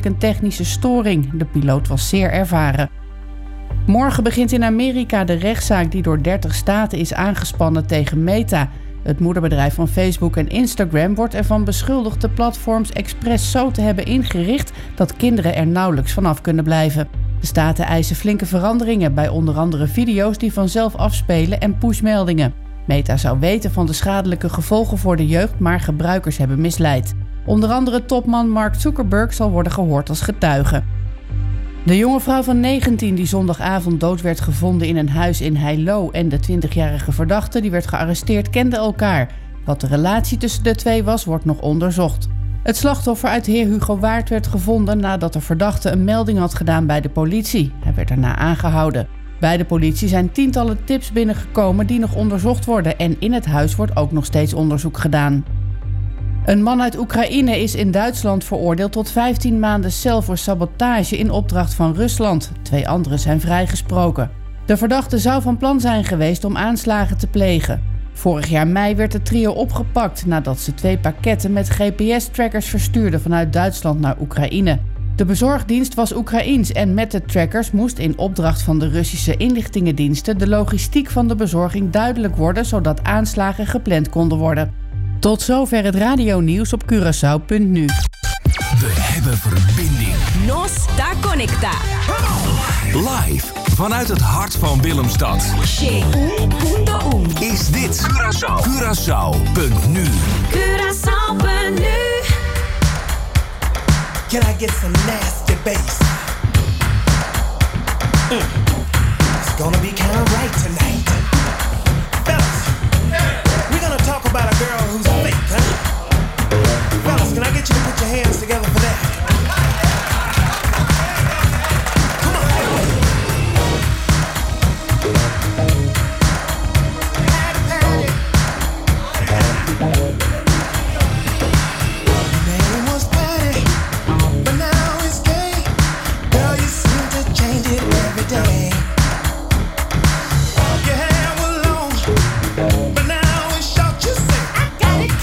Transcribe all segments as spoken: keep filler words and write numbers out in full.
waarschijnlijk een technische storing. De piloot was zeer ervaren. Morgen begint in Amerika de rechtszaak die door dertig staten is aangespannen tegen Meta. Het moederbedrijf van Facebook en Instagram wordt ervan beschuldigd de platforms expres zo te hebben ingericht dat kinderen er nauwelijks vanaf kunnen blijven. De staten eisen flinke veranderingen bij onder andere video's die vanzelf afspelen en pushmeldingen. Meta zou weten van de schadelijke gevolgen voor de jeugd, maar gebruikers hebben misleid. Onder andere topman Mark Zuckerberg zal worden gehoord als getuige. De jonge vrouw van negentien die zondagavond dood werd gevonden in een huis in Heilo en de twintigjarige verdachte die werd gearresteerd kenden elkaar. Wat de relatie tussen de twee was, wordt nog onderzocht. Het slachtoffer uit Heer Hugo Waard werd gevonden nadat de verdachte een melding had gedaan bij de politie. Hij werd daarna aangehouden. Bij de politie zijn tientallen tips binnengekomen die nog onderzocht worden en in het huis wordt ook nog steeds onderzoek gedaan. Een man uit Oekraïne is in Duitsland veroordeeld tot vijftien maanden cel voor sabotage in opdracht van Rusland. Twee anderen zijn vrijgesproken. De verdachte zou van plan zijn geweest om aanslagen te plegen. Vorig jaar mei werd het trio opgepakt nadat ze twee pakketten met G P S-trackers verstuurden vanuit Duitsland naar Oekraïne. De bezorgdienst was Oekraïens en met de trackers moest in opdracht van de Russische inlichtingendiensten de logistiek van de bezorging duidelijk worden, zodat aanslagen gepland konden worden. Tot zover het radionieuws op Curaçao punt nu. We hebben verbinding. Nos está conecta. Live vanuit het hart van Willemstad. Is dit Curaçao. Curaçao punt nu. Curaçao punt nu. Can I get some nasty bass? Mm. It's gonna be kind of right tonight. Fellas, we're gonna talk about a girl who's fake, huh? Fellas, can I get you to put your hands together for that? Come on. Name was Patty, but now it's gay. Girl, you seem to change it every day. Your hair was long, but now it's short. You say I got it.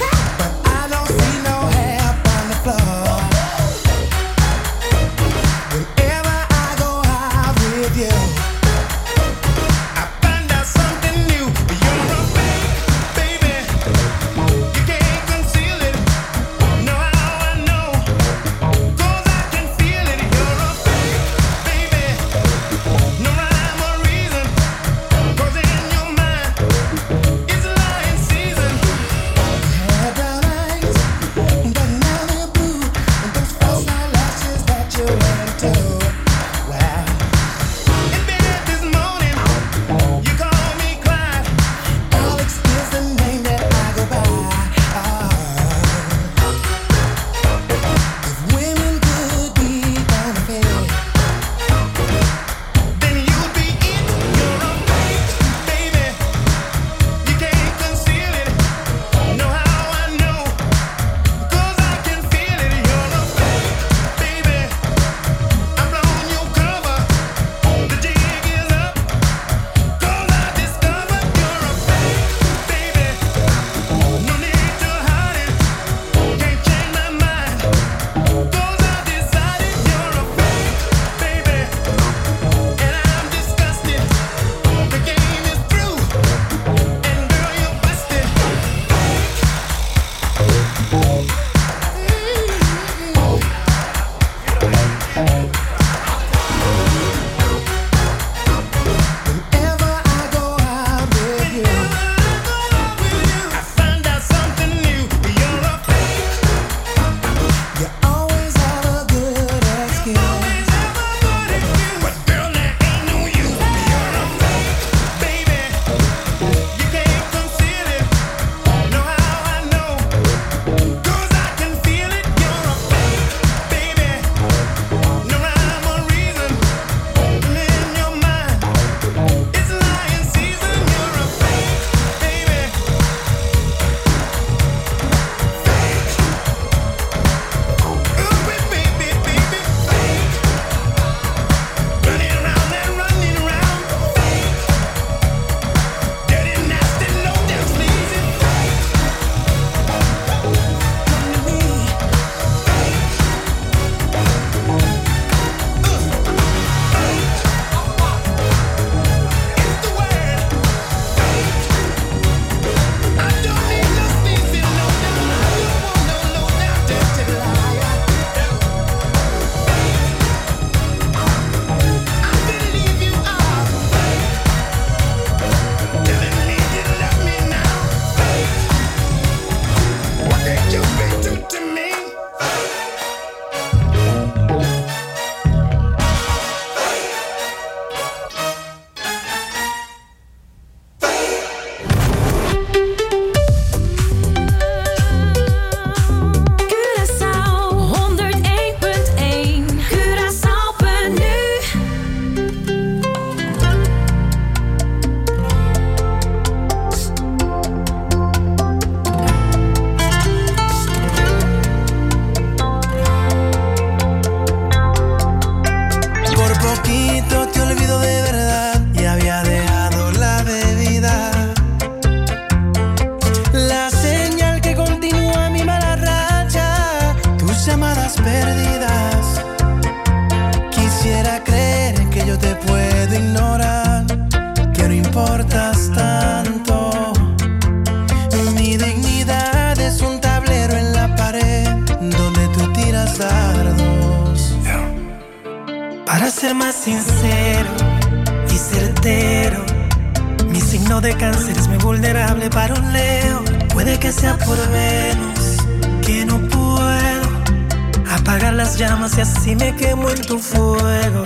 ser más sincero y certero, mi signo de cáncer es muy vulnerable para un Leo. Puede que sea por Venus, que no puedo apagar las llamas y así me quemo en tu fuego.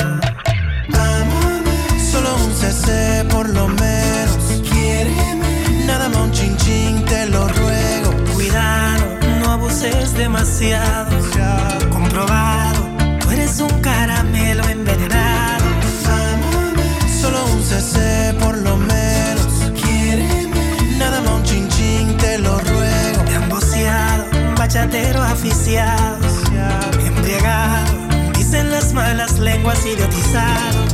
Solo un C C por lo menos, quiéreme. Nada más un chin chin, te lo ruego. Cuidado, no abuses demasiado. Comprobado, tú eres un caramelo envenenado. Solo un C C por lo menos, quiéreme. Nada más un chin chin, te lo ruego. Emboceado, bachatero aficiado, embriagado, dicen las malas lenguas, idiotizado.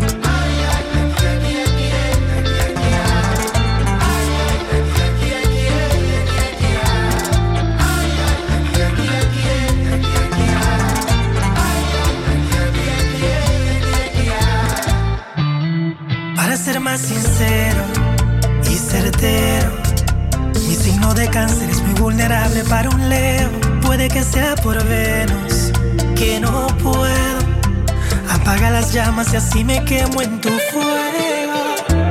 Para ser más sincero y certero, mi signo de cáncer es muy vulnerable para un Leo. Puede que sea por Venus, que no puedo apagar las llamas y así me quemo en tu fuego.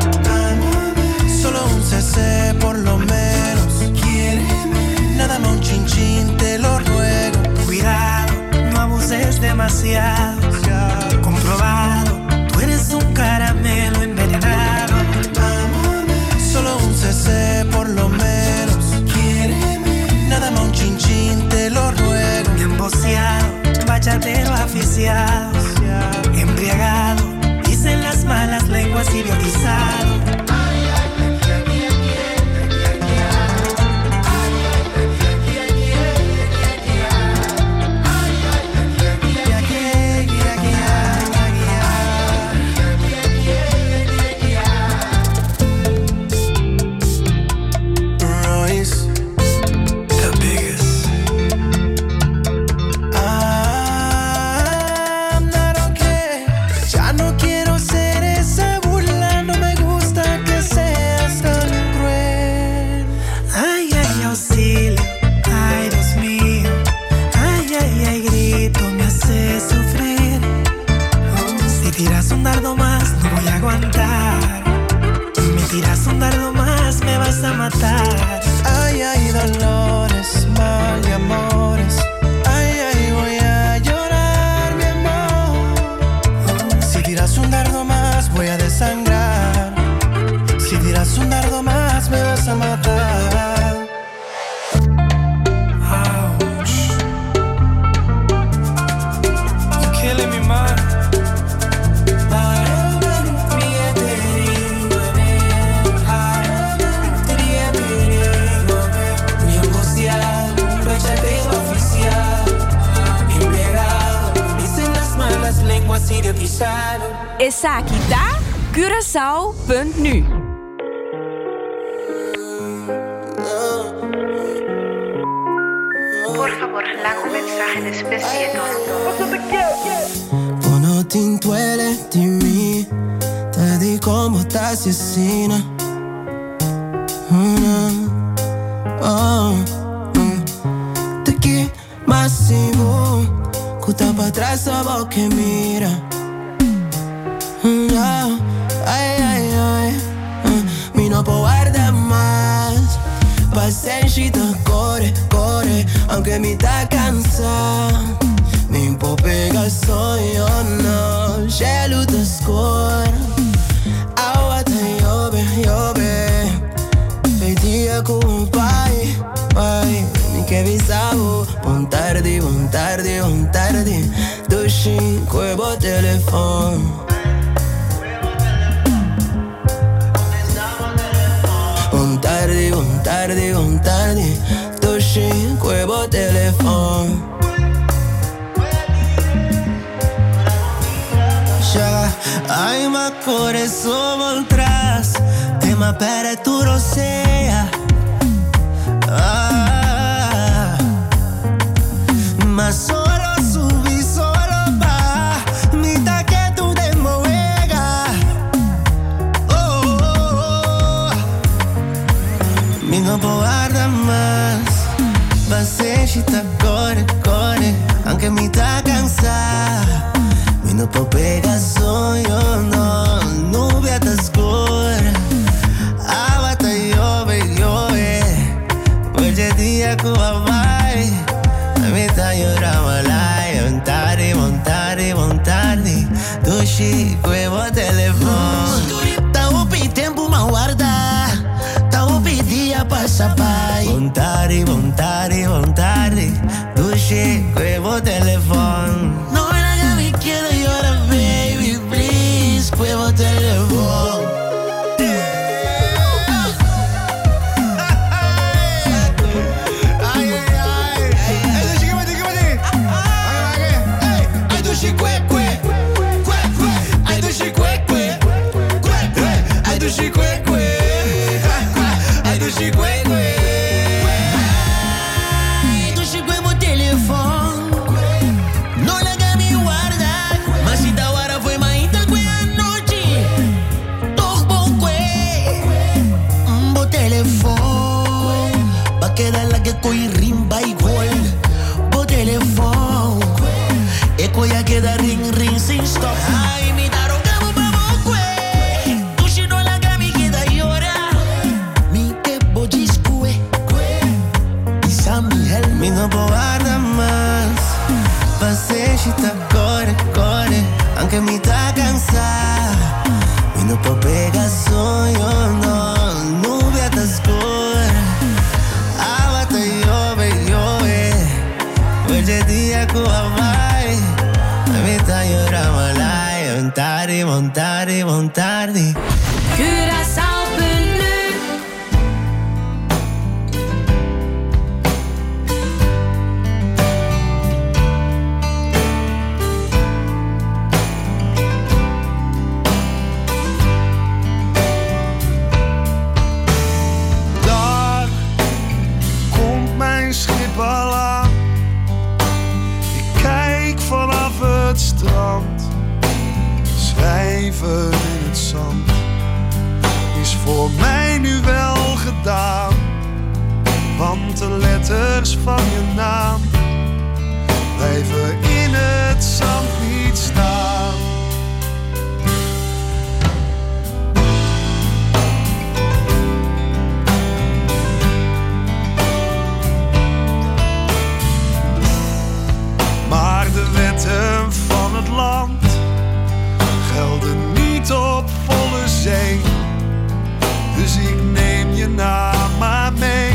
Solo un C C por lo menos, quiéreme. Nada más un chin chin, te lo ruego. Cuidado, no abuses demasiado. Comprobado, tú eres un caramelo envenenado. Solo un C C por lo menos, quiéreme. Nada más un chin chin, te lo ruego. Mi emboceado, bachatero aficiado, embriagado, dicen las malas lenguas, idiotizado. Matar. Ay, ay, dolores, mal de amores. Ay, ay, voy a llorar, mi amor. Si tiras un dardo más, voy a desangrar. Si tiras un dardo más, me vas a matar. Ouch. You're killing me, man. Essa aqui tá Curaçao punt nu. Por favor, laat een mensaje después de tono. Quando tintuele di me, te di como ta assassina. Oh, te que massivo, cuta pra trás sua boca mira. Ay, ay, ay, mi no puedo guardar más. Paciente, corre, corre, aunque mi ta cansada. Mi puedo pegar soy o no, gelo te score. Agua te llove, llove. Feitiço com o pai, pai. Mi que visavo, bon tarde, bon tarde, bon tarde. Do cinco e bo telefone. Bon tarde, bon tarde, bon tarde. Do cinco e bo telefone. Já, ai, ma coração voltras. Tema para tu rosea. Ah, mas solo subí, solo va. Mita que tu demoega. Oh, oh, oh. Mi no puedo guardar más. Paciente, corre, corre. Aunque mi ta cansada. Mi no puedo pegar solo. dushi, nuevo teléfono. Ta upi tempo ma guarda, ta upi dia passa pai. Vontade, vontade, vontade, dushi, nuevo teléfono. No era que me quiero llorar, baby, please, nuevo teléfono. Coi rimba igual, bo telefoon. Ik wil je queda ring ring sin stop. Ay, mi daro cabo pa kwe. Tu si no la gami queda llora. Mi te bojis kwe. Isa mi hel. Mi no puedo guardar más. Pasecita corre, corre. Aunque mi ta cansada. Mi no puedo pegar soy no. Nubia te escura. Hoje dia com a vai, me tá llorando lá, vontade, vontade, vontade. Curaçao punt nu. Daar komt mijn schip al aan. Vanaf het strand, schrijven in het zand, is voor mij nu wel gedaan. Want de letters van je naam blijven in het zand niet staan. Maar de wetten van het land gelden niet op volle zee. Dus ik neem je naam maar mee.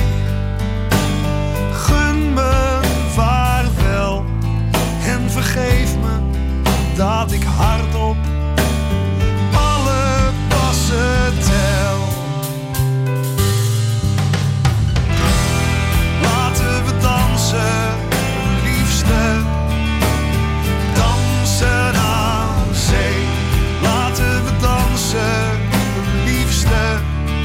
Gun me vaarwel en vergeef me dat ik hardop alle passen tel. Laten we dansen, liefste. Dansen aan zee, laten we dansen, liefste.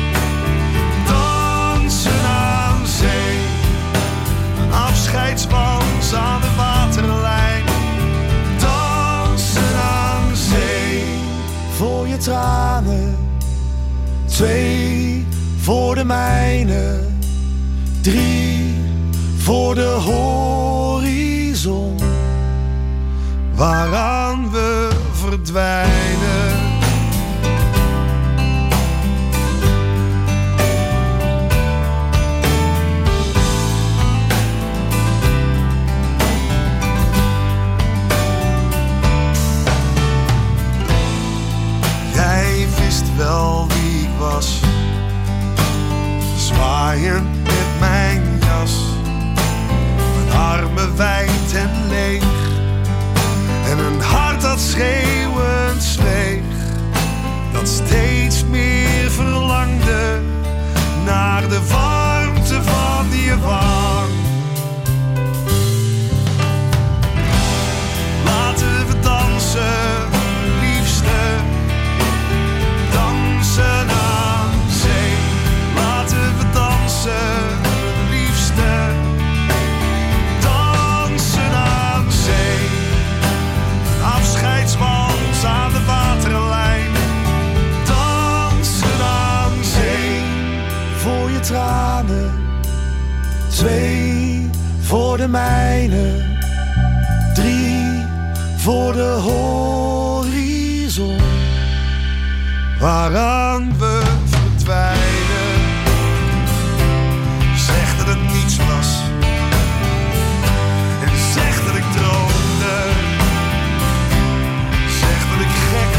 Dansen aan zee, een afscheidswans aan de waterlijn. Dansen aan zee, voor je tranen. Twee voor de mijne, drie voor de horizon. Waaraan we verdwijnen. Jij wist wel wie ik was, zwaaiend met mijn jas, mijn armen wijd en leeg. En een hart dat schreeuwend zweeg, dat steeds meer verlangde naar de warmte van je wang. Laten we dansen, liefste, dansen aan zee. Laten we dansen, liefste, dansen aan zee. Afscheidswans aan de waterlijn. Dansen aan zee. Voor je tranen. Twee voor de mijne. Drie voor de horizon. Waaraan we verdwijnen. Zeg dat het niets was. En zeg dat ik droomde. Zeg dat ik gek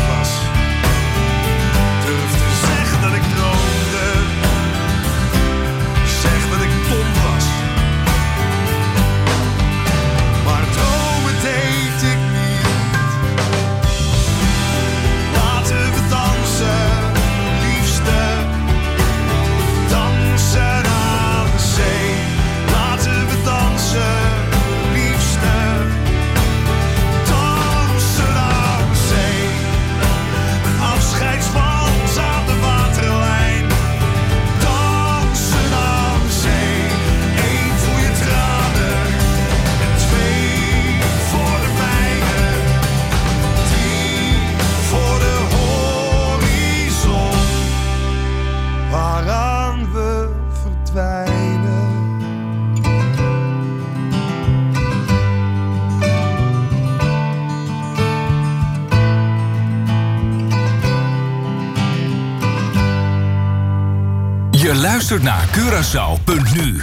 Je luistert naar Curaçao punt nu.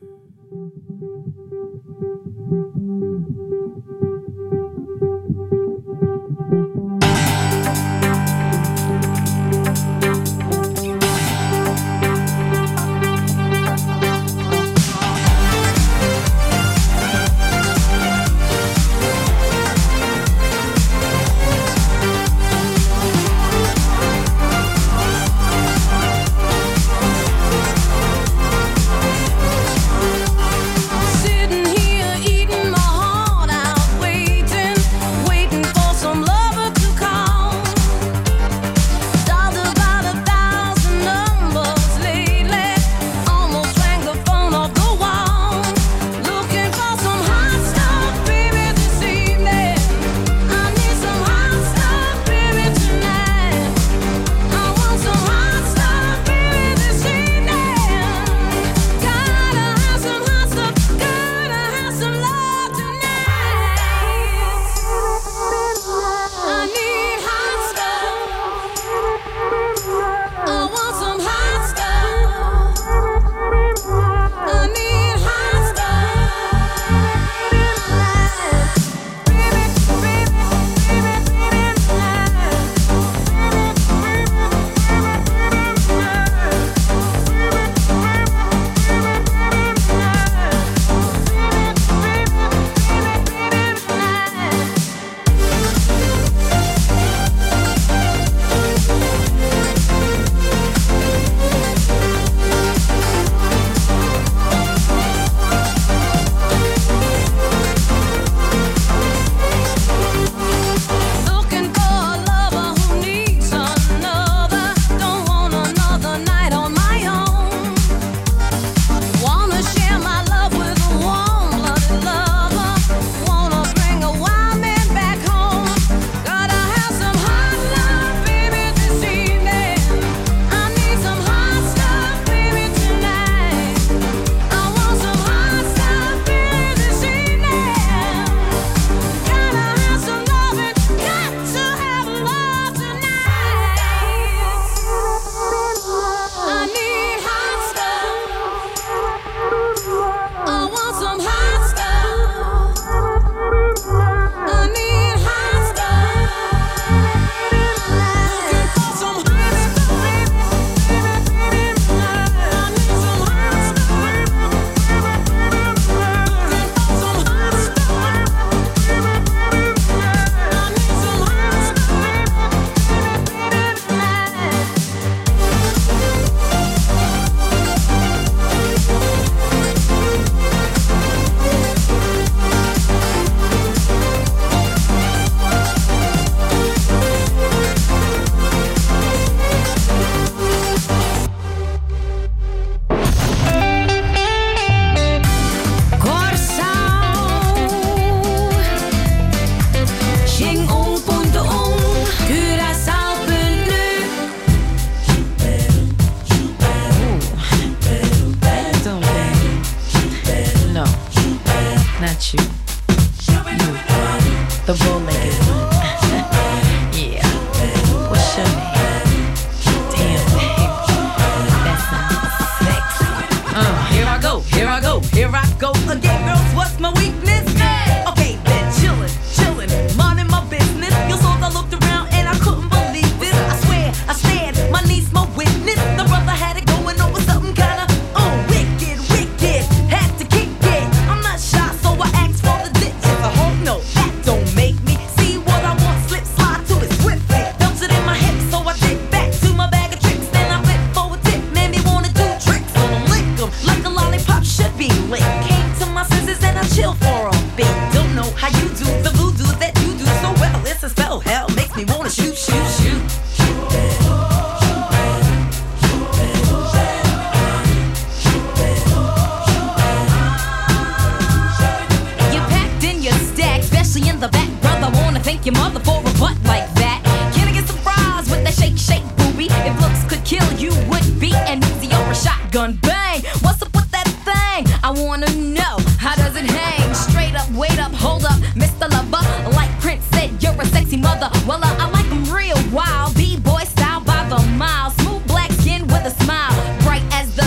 Gun bang, what's up with that thing? I wanna know, how does it hang? Straight up, wait up, hold up, Mister Lover. Like Prince said, you're a sexy mother. Well, uh, I like them real wild, B-boy style by the mile. Smooth black skin with a smile, bright as the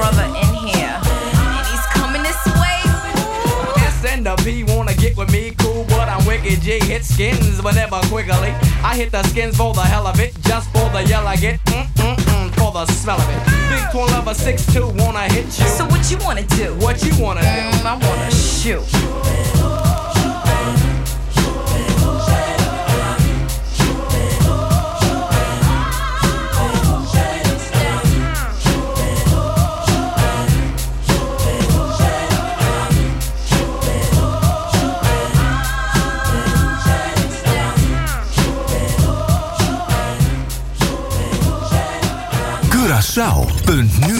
brother in here, and he's coming this way. S and the P wanna get with me, cool, but I'm wicked G. Hit skins, but never quickly. I hit the skins for the hell of it, just for the yell I get. Mm-mm-mm, for the smell of it. Big twin lover six two wanna hit you. So what you wanna do? What you wanna do? Mm, I wanna shoot. Curaçao punt nu.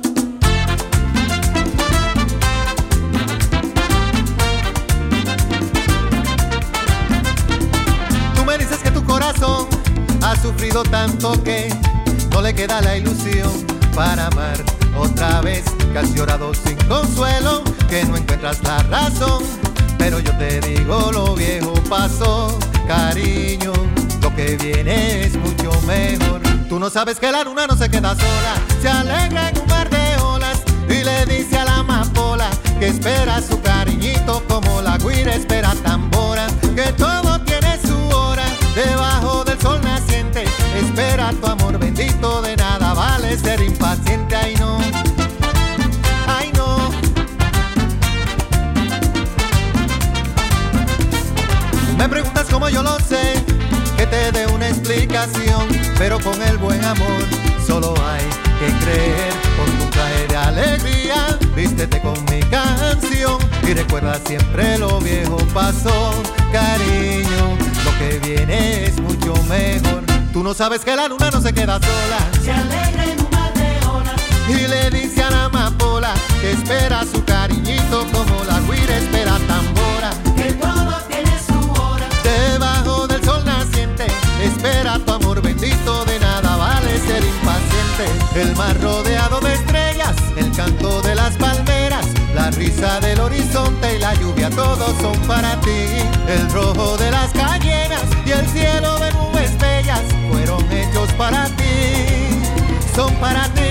Tú me dices que tu corazón ha sufrido tanto que no le queda la ilusión para amar otra vez, que has llorado sin consuelo, que no encuentras la razón. Pero yo te digo, lo viejo pasó, cariño, lo que viene es mucho mejor. Tú no sabes que la luna no se queda sola, se alegra en un mar de olas y le dice a la amapola que espera su cariñito como la guira espera tambora, que todo tiene su hora debajo del sol naciente. Espera tu amor bendito, de nada vale ser impaciente. Ay no, ay no. Me preguntas cómo yo lo sé, que te dé una explicación, pero con el buen amor solo hay que creer. Con un traje de alegría, vístete con mi canción y recuerda siempre lo viejo pasó, cariño, lo que viene es mucho mejor. Tú no sabes que la luna no se queda sola, se alegra en un mar de olas y le dice a la amapola que espera su cariñito como la guira espera tambora, que todo tiene su hora debajo del sol naciente. Espera tu amor bendito, de nada vale ser impaciente. El mar rodeado de estrellas, el canto de las palmeras, la risa del horizonte y la lluvia, todos son para ti. El rojo de las cañeras y el cielo de nubes bellas fueron hechos para ti, son para ti.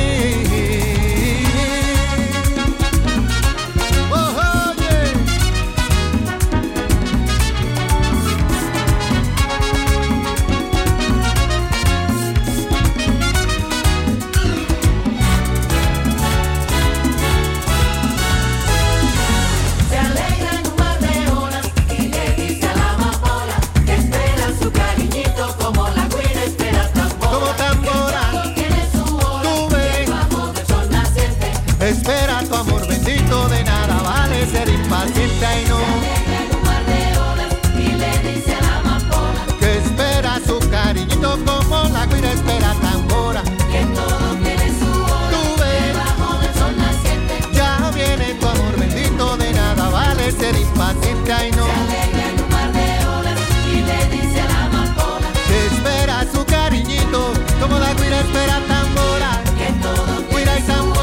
Espera tu amor bendito, de nada vale ser impaciente. Ay no, en un mar de olas y le dice a la amapola que espera su cariñito como la guira espera tambora, que todo tiene su hora, tú ves, debajo del sol naciente. Ya viene tu amor bendito, de nada vale ser impaciente. Ay no, se alegra en un mar de olas y le dice a la amapola que espera su cariñito como la guira espera tambora, que todo guira y tambora.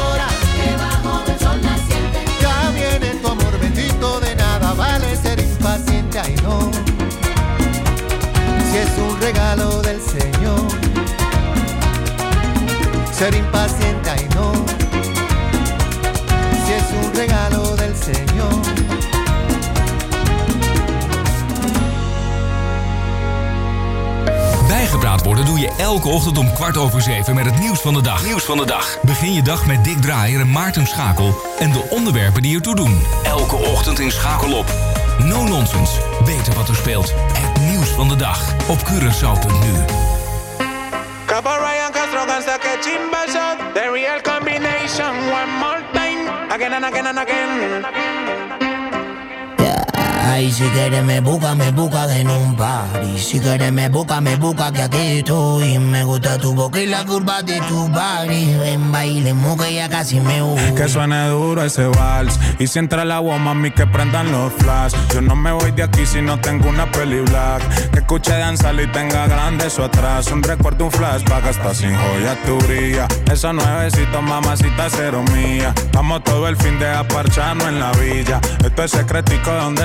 Ay no, si es un regalo del Señor, ser impaciente. Ay no, si es un regalo del Señor. Bijgepraat worden doe je elke ochtend om kwart over zeven met het nieuws van de dag. Nieuws van de dag. Begin je dag met Dick Draaier en Maarten Schakel en de onderwerpen die ertoe doen. Elke ochtend in Schakel op. No Nonsense. Weten wat er speelt. Het nieuws van de dag op Curaçao punt nu. Capo Ryan Castro gangsta que chimba shot. The real combination. One more time. Again and again and again. Ay, si quieres me busca, me busca en un party. Si quieres me busca, me busca que aquí estoy. Me gusta tu boca y la curva de tu body. Ven, bailemos que ya casi me voy. Que suene duro ese vals. Y si entra el agua, mami, que prendan los flash. Yo no me voy de aquí si no tengo una peli black. Que escuche danzar y tenga grande eso atrás. Un recuerdo, un flashback, hasta sin joya tu brilla. Esos nuevecitos, mamacita, cero mía. Vamos todo el fin de aparcharnos en la villa. Esto es secretico donde nadie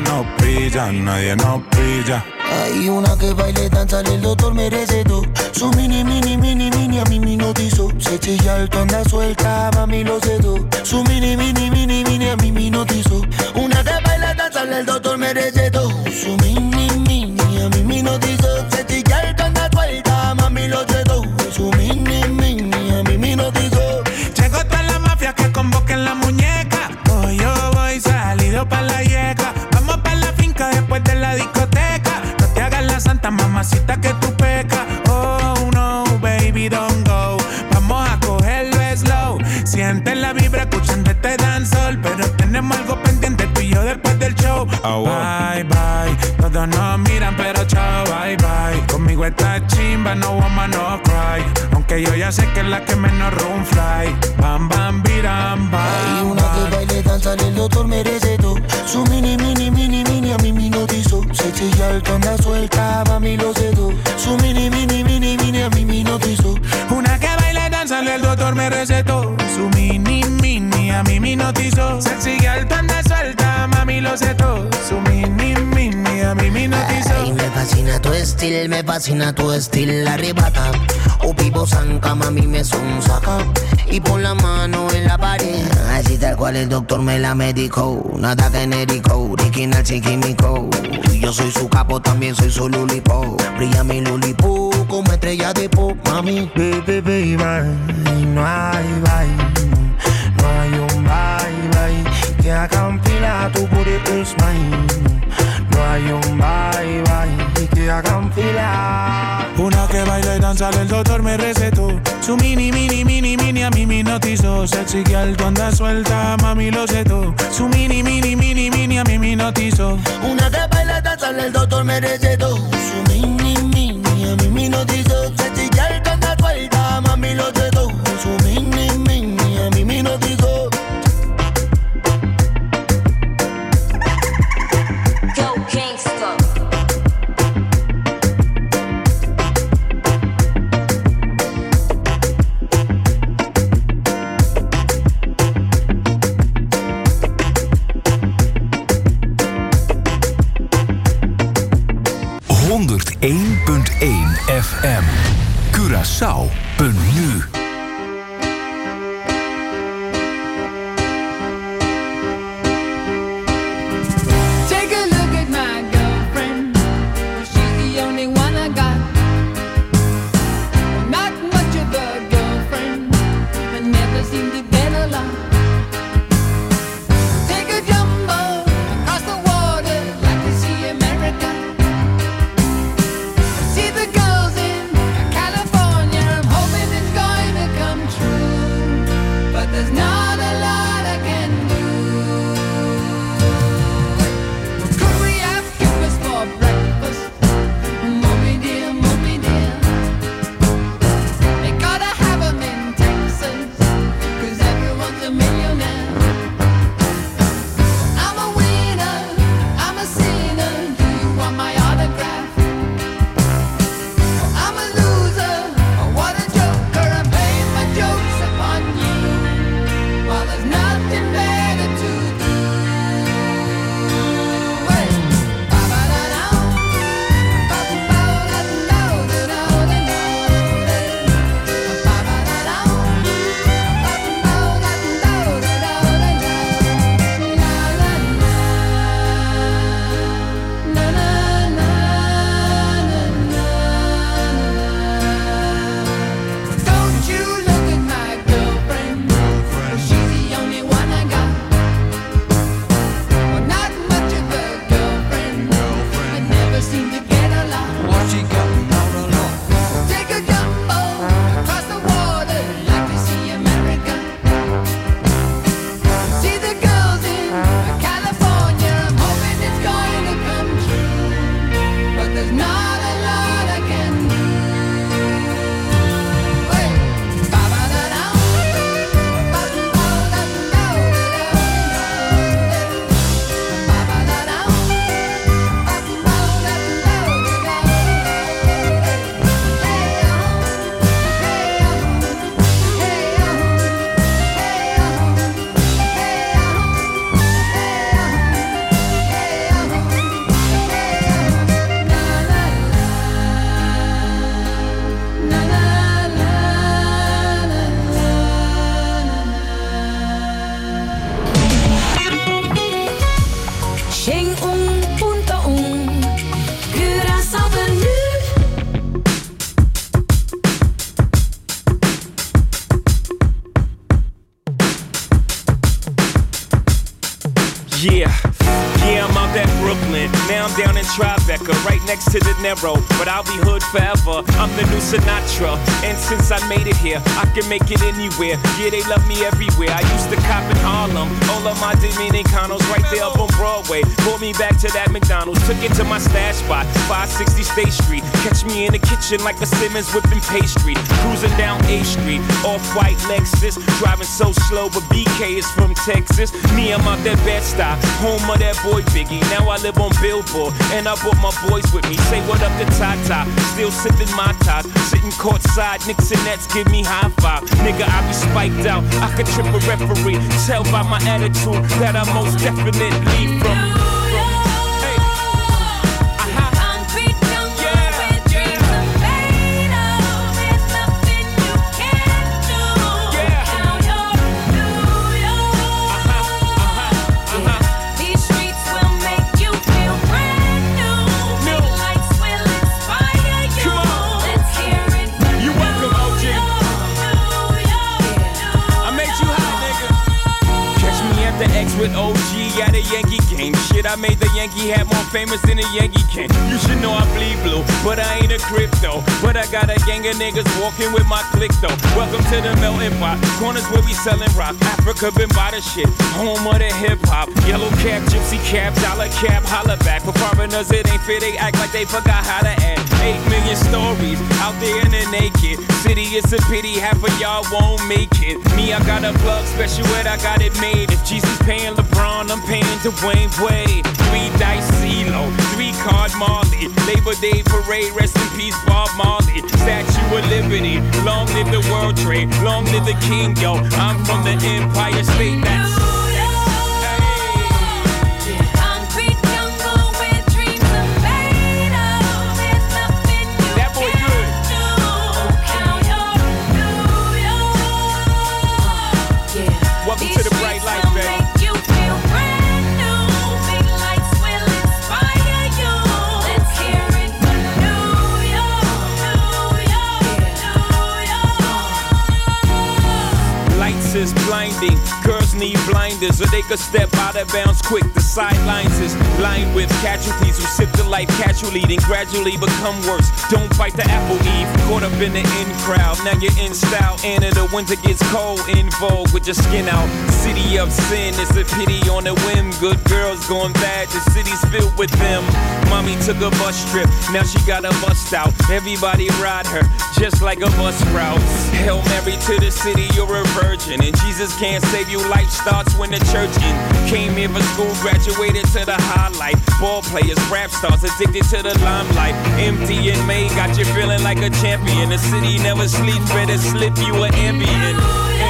nos pilla, nadie nos pilla. Hay una que baile, danza, el doctor me recetó. Su mini, mini, mini, mini a mí me notizó. Se chilla alto, anda suelta, mami lo cedo. Su mini, mini, mini, mini a mí me notizó. Una que baila, danza, el doctor me recetó. Su mini, mini a mí me notizó. Se chilla alto, anda suelta, mami lo cedo. Su mini, mini a mí me notizó. Llegó toda la mafia que convoquen la muñeca. Voy, yo voy, salido pa' la yeca. Vamos pa' la finca después de la discoteca. No te hagas la santa mamacita que tú pecas. Oh no, baby, don't go. Vamos a cogerlo slow. Siente la vibra escuchando este dancehall. Pero tenemos algo pendiente tú y yo después del show. Oh, bye, bye. Todos nos miran pero chao, bye, bye. Conmigo está chimba, no woman, no cry. Aunque yo ya sé que es la que menos room fly. Bam, bam, biram, bam. Hay una que baile, danza, el doctor me recetó. Su mini, mini, mini, mini a mí me notizó. Se chilla alto, anda suelta, mami lo cedo. Su mini, mini, mini, mini a mí me notizó. Una que baile, danza, el doctor me recetó. Su mini, mini a mí me notizó. Se sigue alto, anda suelta, mami lo cedo. Su mini, mini a mí me notizó. Ay, me fascina tu estilo, me fascina tu estilo, arrebata. O vivo zanca, mami me son saca. Y pon la mano en la pared. Así tal cual el doctor me la medicó. Nada genérico, original sin químico. Yo soy su capo, también soy su lulipo. Brilla mi lulipo como estrella de pop, mami. Baby, baby, no hay bye. No hay un bye, bye. Que haga un fila, tu booty is mine. No hay un bye, bye. Que haga un fila. Una que baila y danza, el doctor me recetó. Su mini, mini, mini, mini a mí me notizó. Sexy que alto anda suelta, mami lo cedo. Su mini, mini, mini, mini a mí me notizó. Una que baila y danza, el doctor me recetó. Su mini, mini a mí me notizó. Sexy que alto anda suelta, mami lo cedo. Su mini, mini a mí me notizó. Go gangsta. honderdéén punt één F M Curaçao punt nu. Take a look at my girlfriend. She's the only one I got. Not much of a girlfriend, but never seemed to get along. Take a jumbo across the water, like to see America. See the girls in California. I'm hoping that Yeah, yeah, I'm out at Brooklyn. Now I'm down in Tribeca, right next to De Niro. But I'll be hood forever. I'm the new Sinatra. And since I made it here, I can make it anywhere. Yeah, they love me everywhere. I used to cop in Harlem. All of my Dominicanos right there up on Broadway. Pulled me back to that McDonald's. Took it to my stash spot, five sixty State Street. Catch me in the kitchen like a Simmons whipping pastry. Cruising down A Street, off-white Lexus. Driving so slow, but B K is from Texas. Me, I'm out that Bed-Stuy, home of that boy Biggie. Now I live on Billboard, and I brought my boys with me. Say what up to Tata, still sipping my ties. Sitting courtside, Knicks and Nets give me high five. Nigga, I be spiked out, I could trip a referee. Tell by my attitude that I most definitely from. With O G at a Yankee game. Shit, I made the Yankee hat more famous than a Yankee can. You should know I bleed blue, but I ain't a crypto. But I got a gang of niggas walking with my click though. Welcome to the melting pot. Corners where we selling rock. Africa been by the shit. Home of the hip hop. Yellow cap, gypsy cap, dollar cap, holla back. For foreigners it ain't fair, they act like they forgot how to act. Eight million stories out there in the naked city. It's a pity half of y'all won't make it. Me, I got a plug special ed, I got it made. If Jesus paying LeBron, I'm paying Dwayne Wade. Three dice CeeLo, three card Marley. Labor Day parade, rest in peace Bob Marley. Statue of Liberty, long live the World Trade, long live the King, yo. I'm from the Empire State, that's is blinding. Girls need blinders, or they could step out of bounds quick. The sidelines is lined with casualties who sip the life casually, then gradually become worse. Don't bite the apple, Eve. Caught up in the in crowd, now you're in style. And in the winter gets cold, in vogue with your skin out. City of sin, it's a pity on a whim. Good girls going bad, the city's filled with them. Mommy took a bus trip, now she got a bust out. Everybody ride her, just like a bus route. Hail Mary to the city, you're a virgin. And Jesus can't save you, life starts when the church in. Came here for school, graduated to the highlight. Ball players, rap stars, addicted to the limelight. Empty in May, got you feeling like a champion. The city never sleeps, better slip you an ambient.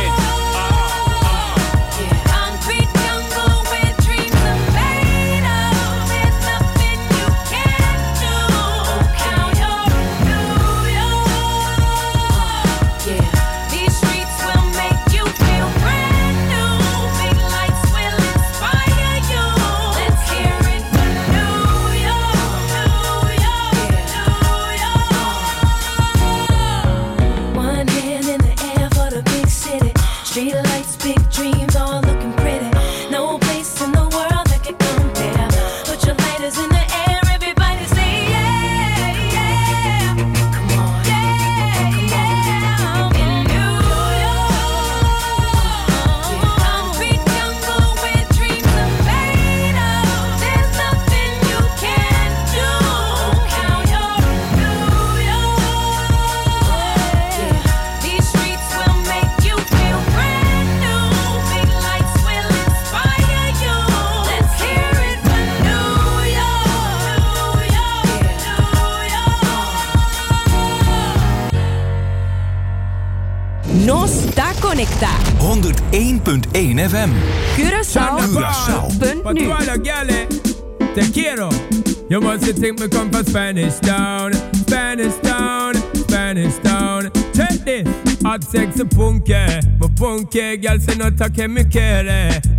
honderdéén punt één F M. Curaçao. Curaçao. Punt nu. Te quiero. You must think me come from Spanish Town, Spanish Town, Spanish Town. Check this. Hot sexy punky, but punky girl say not a chemical.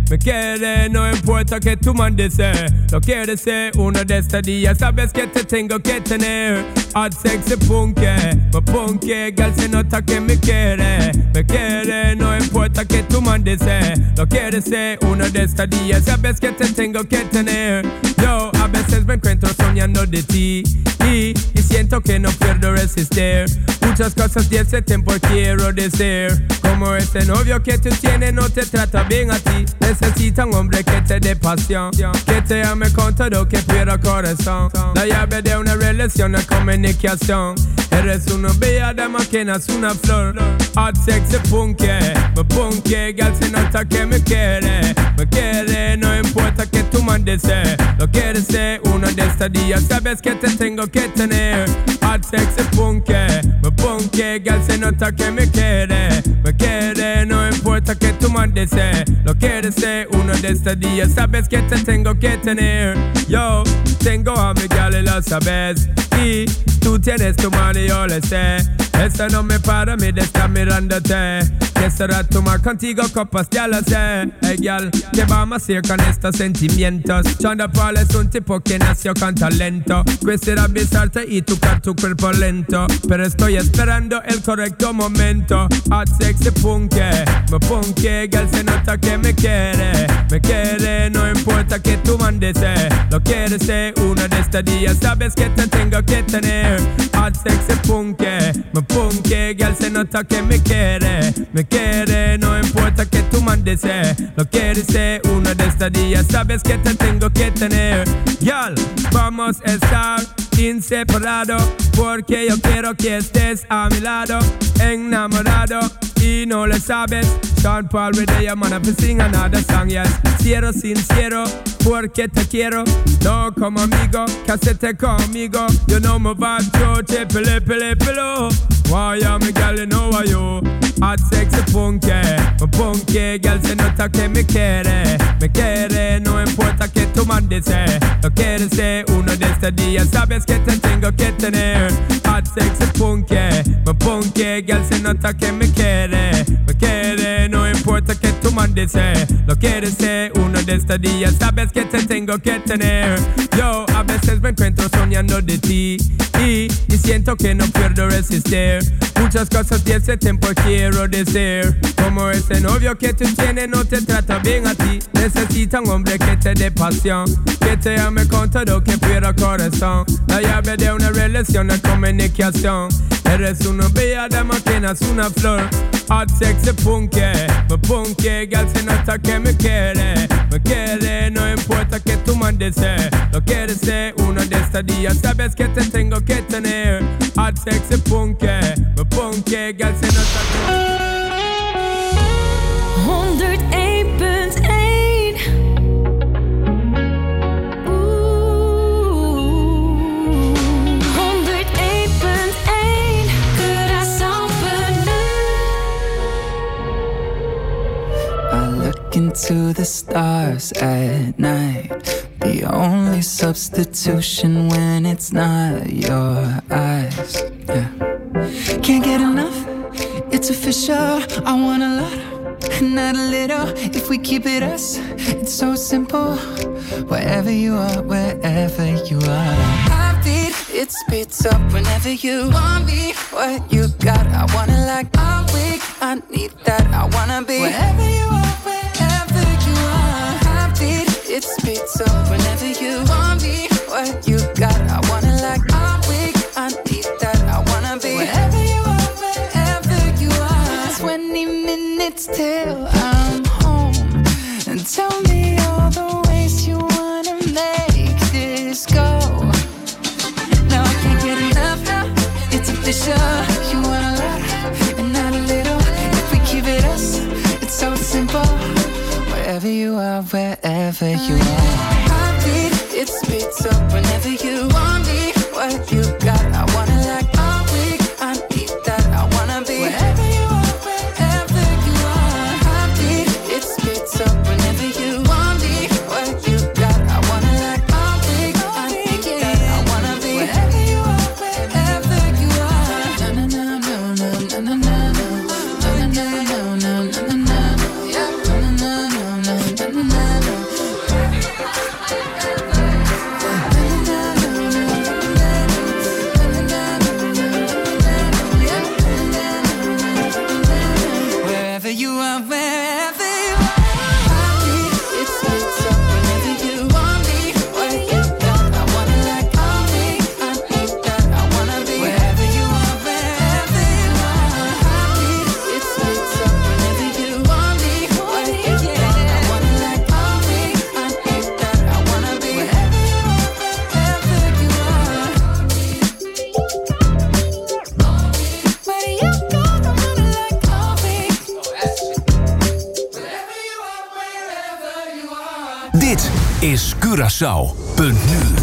me quiere, no importa que tú mandes. Lo quiere ser uno de estos días, sabes que te tengo que tener. Hot, sexy, punky, me punky, girl se nota que me quiere. Me quiere, no importa que tú mandes. Lo quiere ser uno de estos días, sabes que te tengo que tener. Yo a veces me encuentro soñando de ti y, y siento que no puedo resistir. Muchas cosas de ese tiempo quiero decir, como ese novio que tú tienes no te trata bien a ti. Necesita un hombre que te dé pasión, que te ame con todo, que pierda corazón. La llave de una relación es comunicación. Eres una bella dama que nace una flor. Hot, sexy, punky, me punky, girl se nota que me quiere. Me quiere, no importa que tú mandes. Lo quieres ser uno de estos días, sabes que te tengo que tener. Hot, sexy, punky, me punky, girl se nota que me quiere. Me quiere, no importa que tú mandes. Lo quieres ser uno de estos días, sabes que te tengo que tener. Yo tengo a mi gal y lo sabes, y tú tienes tu mano y yo le sé. Eso no me para mí de estar mirándote. Que será tomar contigo copas, ya lo sé. Hey gal, ¿qué vamos a hacer con estos sentimientos? Chanda Paul es un tipo que nació con talento. Quisiera besarte y tocar tu cuerpo lento, pero estoy esperando el correcto momento. Hot, sexy, punky, me punky, gal se nota que me quiere. Me quiere, no importa que tú mandes. Lo quieres ser uno de estos días, sabes que te tengo que tener. Hot, sexy, punky, me punky, gal se nota que me quiere. Me quiere, no importa que tú mandes. Lo quieres ser uno de estos días, sabes que te tengo que tener. Gal, vamos a estar inseparados, porque yo quiero que estés a mi lado, enamorado, y no lo sabes. Sean Paul with the man up sing another song, yes. Sincero, sincero, porque te quiero. No como amigo, casete conmigo. You know my vibe, yo, pele, pele, pelo. Why am I girl, you know why you? Hot, sexy, punky, me punky, girl se nota que me quiere. Me quiere, no importa que tú mandes. Lo quieres ser uno de estos días, sabes que te tengo que tener. Hot, sexy, punky, me punky, girl se nota que me quiere. Me quiere, no importa que tú mandes. Lo quieres ser uno de estos días, sabes que te tengo que tener. Yo a veces me encuentro soñando de ti y, y siento que no puedo resistir. Muchas cosas de ese tiempo quiero decir, como ese novio que tú tienes no te trata bien a ti. Necesita un hombre que te dé pasión, que te ame con todo, que pierda corazón. La llave de una relación es comunicación. Eres una bella dama que nace una flor. Hot, sexy, punky, me punky, girl se nota que me quiere. Me quiere, no importa que tú mandes. Lo quieres ser uno de estos días, sabes que te tengo que tener. Hot, sexy, punky, me punky, girl se nota que... honderd één punt één. honderd één punt één. Curaçao Blue. I look into the stars at night. The only substitution when it's not your eyes. Yeah. Can't get enough, it's official. I want a lot, not a little. If we keep it us, it's so simple. Wherever you are, wherever you are. Heartbeat, it speeds up whenever you want me. What you got, I wanna like all week. I need that, I wanna be wherever you are, wherever you are. Heartbeat, it speeds up whenever you want me. What you got, I wanna like all week. I need that, I wanna be wherever you are, wherever you are. Twenty minutes till I'm home, and tell me all the ways you wanna make this go. Now I can't get enough now, it's official. You want a lot, and not a little. If we keep it us, it's so simple. Wherever you are, wherever you are. Heartbeat, it speeds up whenever you want me. What you got, I wanna like all week. I need that, I wanna be wherever you are, wherever you are. Heartbeat, it speeds up whenever you want me. What you got, I wanna like all week. I need that, I wanna be wherever you are, wherever you are. Na na na na na na na na na na na na na na na. Yeah, na na na na na na na. Dit is Curaçao punt nu.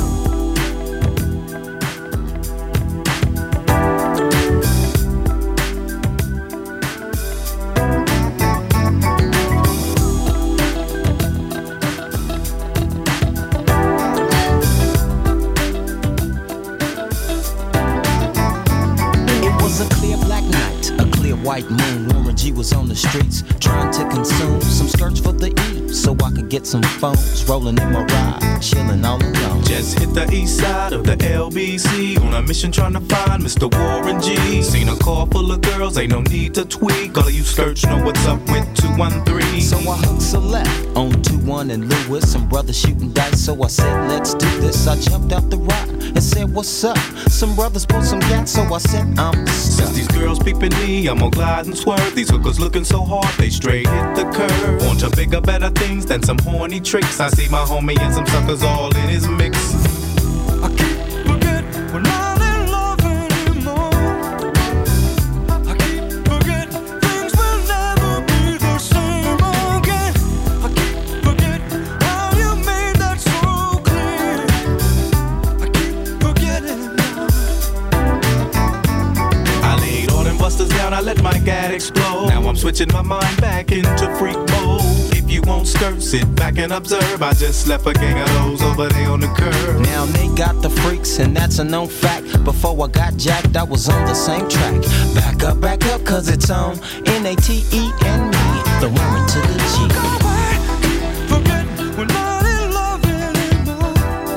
White moon, Warren G was on the streets trying to consume some skirts for the E, so I could get some phones rolling in my ride, chilling all alone. Just hit the east side of the L B C on a mission trying to find Mister Warren G. Seen a car full of girls, ain't no need to tweak. All of you skirts know what's up with two one three. So I hooked select on two one and Lewis, some brothers shooting dice. So I said, let's do this. I jumped out the ride and said, what's up? Some brothers pulled some gas, so I said, I'm stuck. Since these girls peeping me, I'm gonna glide and swerve. These hookers looking so hard, they straight hit the curve. Want to bigger, better things than some horny tricks. I see my homie and some suckers all in his mix. I keep forgetting we're not in love anymore. I keep forgetting things will never be the same again. I keep forgetting how you made that so clear. I keep forgetting. I laid all them busters down, I let my gat explode. Now I'm switching my mind back into freak mode. If you won't skirt, sit back and observe. I just left a gang of those over there on the curb. Now they got the freaks and that's a known fact. Before I got jacked, I was on the same track. Back up, back up, cause it's on N A T E and me, the woman to the G. Forget we're not in love anymore.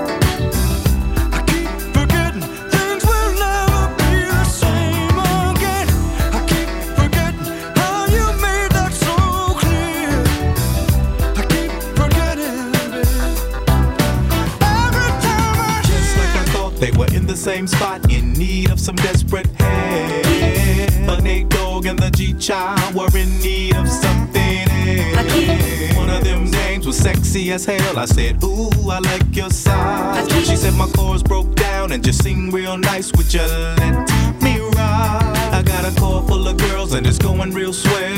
I keep forgetting things will never be the same again. I keep forgetting how you made that so clear. I keep forgetting, every time I just like I thought they were in the same spot, in need of some desperate help. The Nate Dogg and the G-Child were in need of something else. One of them names was sexy as hell. I said, ooh, I like your size. She said my chords broke down and just sing real nice. Would you let me ride? I got a car full of girls and it's going real swell.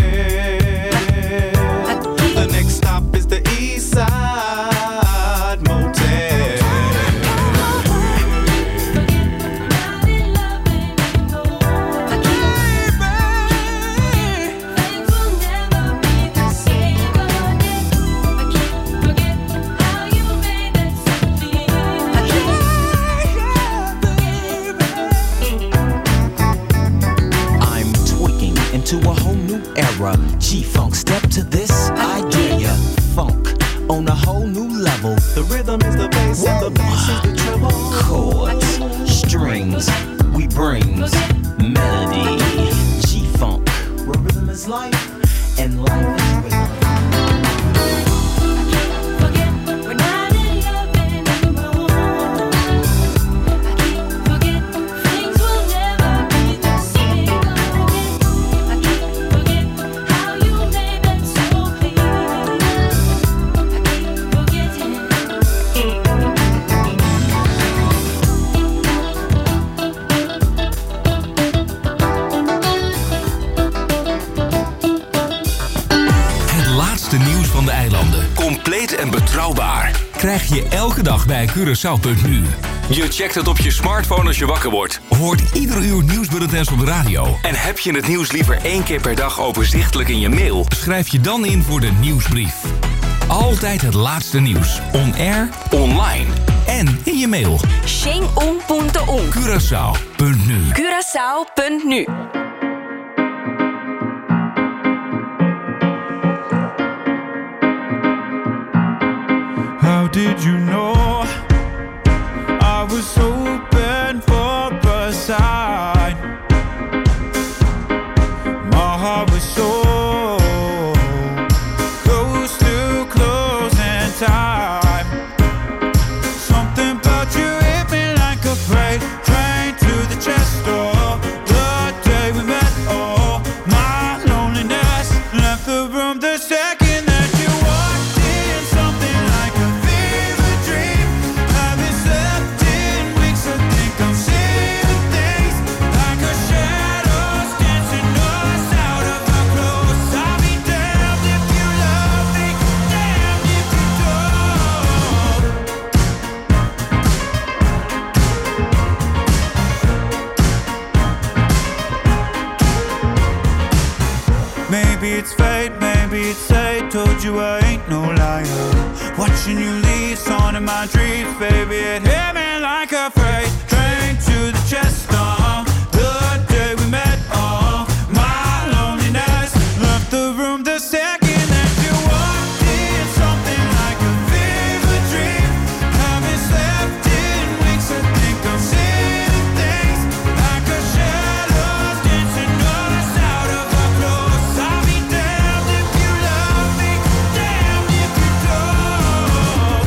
The next stop is the East Side Motel. To a whole new era, G-Funk, step to this, I dare ya. Funk on a whole new level. The rhythm is the bass and the bass is the treble. Chords, strings, we brings melody. G-Funk, where rhythm is life and life is rhythm. Compleet en betrouwbaar. Krijg je elke dag bij Curaçao punt nu. Je checkt het op je smartphone als je wakker wordt. Hoort ieder uur nieuwsbulletins op de radio. En heb je het nieuws liever één keer per dag overzichtelijk in je mail? Schrijf je dan in voor de nieuwsbrief. Altijd het laatste nieuws. On air, online en in je mail. Sheng On punt on. Curaçao punt nu. Curaçao punt nu. How did you know I was open for a sign? My heart was so close to closing time. Something about you hit me like a freight train to the chest door. The day we met, oh, my loneliness left the room the second that you walked in. Something like a fever dream. Haven't slept in weeks. told you I ain't no liar. Watching you leave, on in my dreams, baby, it hit me like a freight train to the chest. Uh, the day we met, uh, my loneliness left the room the second that you walked in. Something like a fever dream. Haven't slept in weeks. I think I'm seeing things like a shadow dancing us out of our clothes. I'll be damned if you love me, damned if you don't.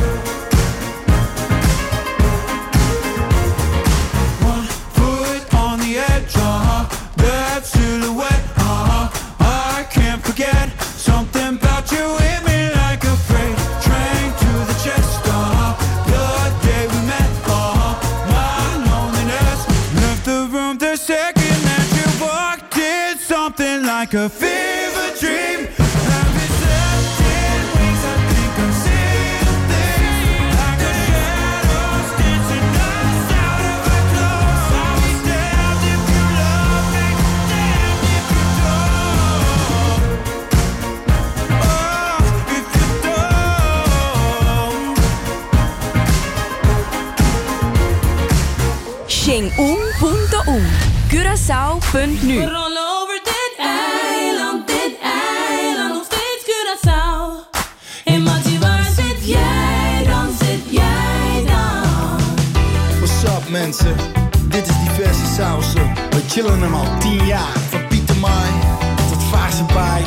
One foot on the edge, uh-huh, that silhouette, uh-huh, I can't forget. Something about you hit me like a freight train to the chest, uh-huh, the day we met, uh-huh, my loneliness left the room the second that you walked in. Something like a fever dream. Haven't slept in weeks. I think I'm seeing things like a shadows dancing us out of our clothes. I'll be damned if you love me, damned if you don't. Oh, if you don't. Shingoen.un Curaçao punt nu. We rollen over dit eiland, dit eiland, nog steeds Curaçao. Hey Mattie, waar zit jij dan, zit jij dan? What's up mensen, dit is diverse sausen. We chillen hem al tien jaar, van Pieter Mai tot Vaarsenbaai.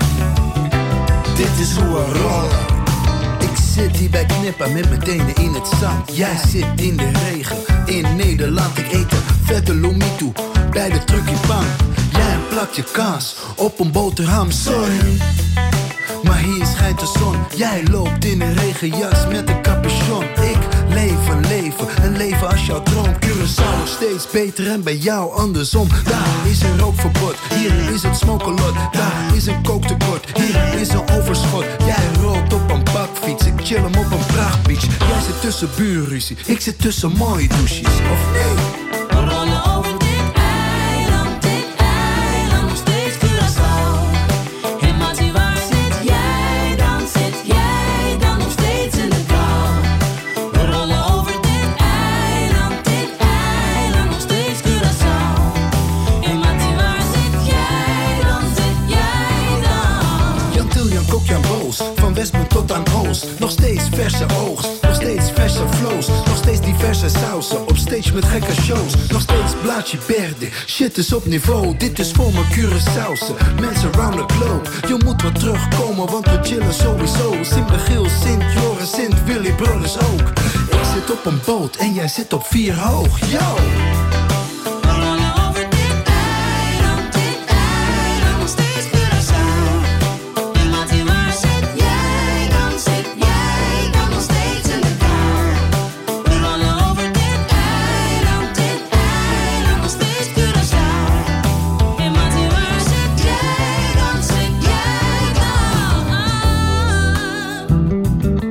Dit is hoe we rollen. Ik zit hier bij Knippen met mijn tenen in het zand. Jij zit in de regen, in Nederland. Ik eet een vette lomitou bij de truckiebank. Jij een plakje kaas op een boterham, sorry. Maar hier schijnt de zon. Jij loopt in een regenjas met een capuchon. Ik leef een leven, een leven als jouw droom. Curaçao nog steeds beter en bij jou andersom. Daar is een rookverbod, hier is het smokelot. Daar is een kooktekort, hier is een overschot. Jij rolt op een bakfiets, ik chill hem op een prachtbeach. Jij zit tussen buurruzie, ik zit tussen mooie douches. Of nee? We rollen over dit eiland, dit eiland, nog steeds Curaçao. Hey Mattie, waar zit jij dan, zit jij dan nog steeds in de kou? We rollen over dit eiland, dit eiland, nog steeds Curaçao. Hey Mattie, waar zit jij dan, zit jij dan? Jan Til, Jan Kok, Jan Boos, van Westpunt tot aan Oost. Nog steeds verse oogst, nog steeds verse flows. Nog steeds diverse sausen, op stage met gekke shows. Nog steeds blaadje berde, shit is op niveau. Dit is voor mijn Curaçaose, mensen round the globe. Je moet weer terugkomen, want we chillen sowieso. Sint-Michiel, Sint-Joris, Sint-Willy, brothers ook. Ik zit op een boot en jij zit op vier hoog, yo!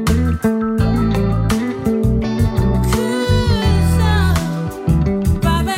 Bye.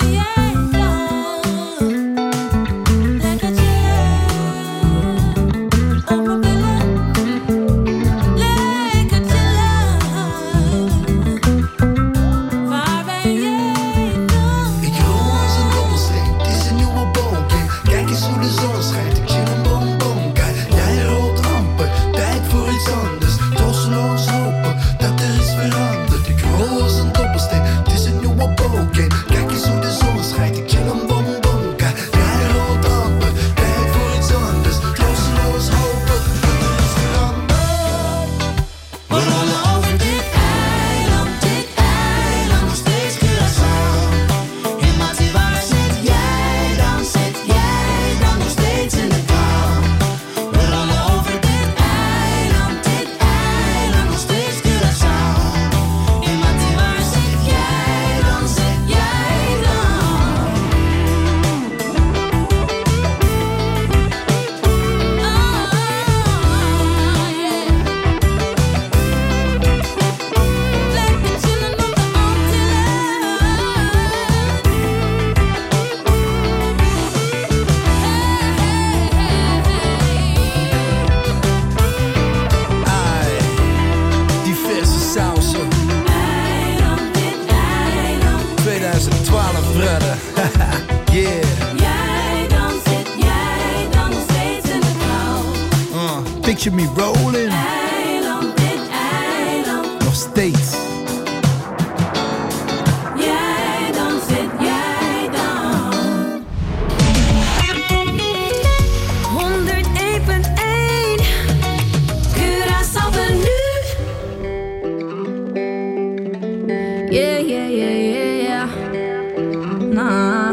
picture me rolling. Eiland, dit eiland. Nog steeds. Jij dan zit jij dan. honderd één punt één Curaçao nu. Yeah, yeah, yeah, yeah, yeah. Nah.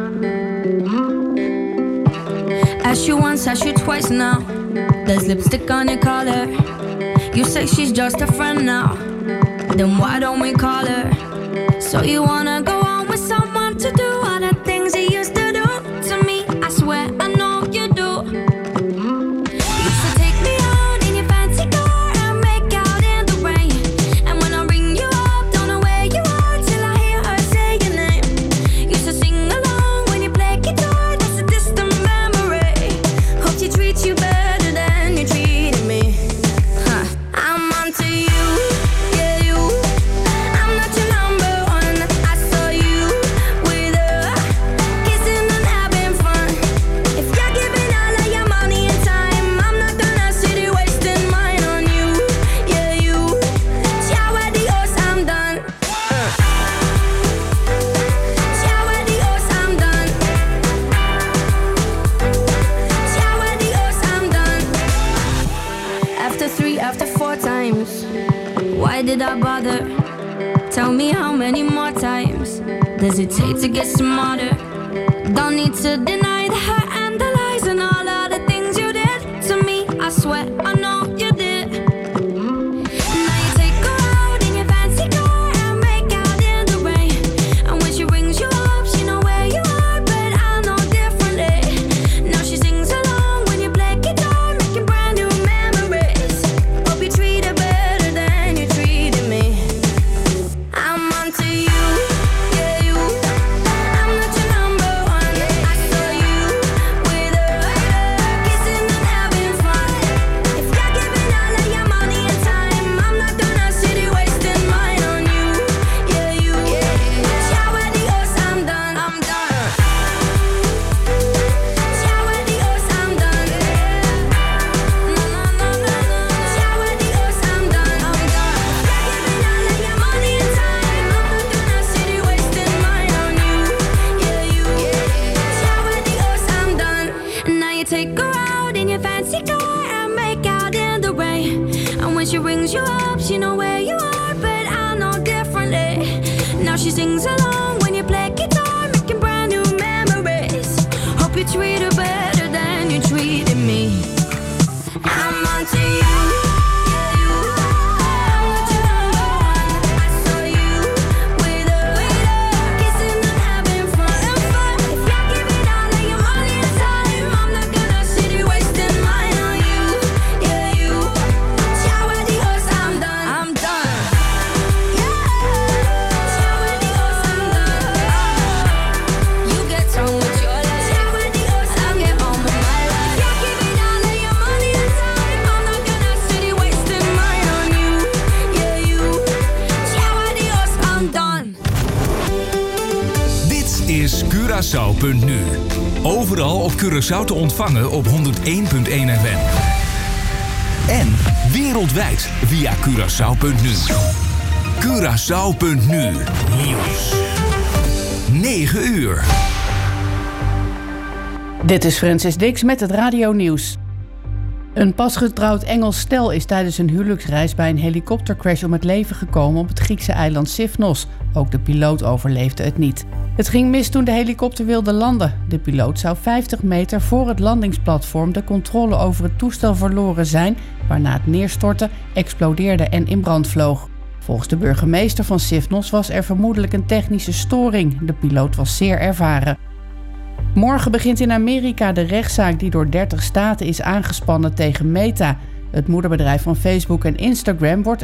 Asked you once, asked you twice now. There's lipstick on your collar. You say she's just a friend now. Then why don't we call her? So you wanna go on with someone to do all the things you used to do to me? I swear I know you do. You used to take me out in your fancy car and make out in the rain. And when I ring you up, don't know where you are till I hear her say your name. You used to sing along when you play guitar. That's a distant memory. Hope she treats you better than you treated me. Huh. I'm onto you, yeah you. I'm not your number one. I saw you with her, kissing and having fun. If you're giving all of your money and time, I'm not gonna sit here wasting mine on you, yeah you. Ciao adios, I'm done. Ciao adios, I'm done. Ciao adios, I'm done. After three, after four times, why did I bother? Tell me how many more times does it take to get smarter? Don't need to deny the hurt and the lies and all of the things you did to me. I swear I know you did. Now you take her out in your fancy car and make out in the rain. And when she rings you up, she know where you are, but I know differently. Now she sings along when you play guitar, making brand new memories. Hope you treat her better than you treated me. I'm onto you, yeah you. I'm not your number one. I saw you with her, kissing and having fun. If you're giving all of your money and time, I'm not gonna sit here wasting mine on you, yeah you. Ciao adios, I'm done, I'm done. Ciao adios, I'm done. No, no, no, no, no. Ciao adios, I'm done, I'm done. If you're giving all of your money and time, I'm not gonna sit here wasting mine on you, yeah you. Ciao adios, I'm done. Now you take her out in your fancy car and make out in the rain. And when she rings you up, she know where you are, but I know differently. Now she sings along when you play guitar, making brand new memories. Hope you treat her better than you treated me. I'm onto you. Yeah, you. I'm not your number one. I saw you with her, kissing and having fun. If you're giving all of your money and time, I'm not gonna sit here wasting mine on you, yeah you. Ciao adios, I'm done, I'm done. Yeah. Ciao adios, I'm done. You get on with your life. Ciao adios, I'll get on with my life. If you're giving all of your money and time, I'm not gonna sit here wasting mine on you, yeah you. Ciao adios, I'm done. Dit is Curaçao.nu. Overal op Curaçao te ontvangen op honderd één komma één F M. En wereldwijd via Curaçao.nu. Curaçao.nu. Nieuws. negen uur. Dit is Francis Dix met het Radio Nieuws. Een pasgetrouwd Engels stel is tijdens een huwelijksreis bij een helikoptercrash om het leven gekomen op het Griekse eiland Sifnos. Ook de piloot overleefde het niet. Het ging mis toen de helikopter wilde landen. De piloot zou vijftig meter voor het landingsplatform de controle over het toestel verloren zijn, waarna het neerstortte, explodeerde en in brand vloog. Volgens de burgemeester van Sifnos was er vermoedelijk een technische storing. De piloot was zeer ervaren. Morgen begint in Amerika de rechtszaak die door dertig staten is aangespannen tegen Meta. Het moederbedrijf van Facebook en Instagram wordt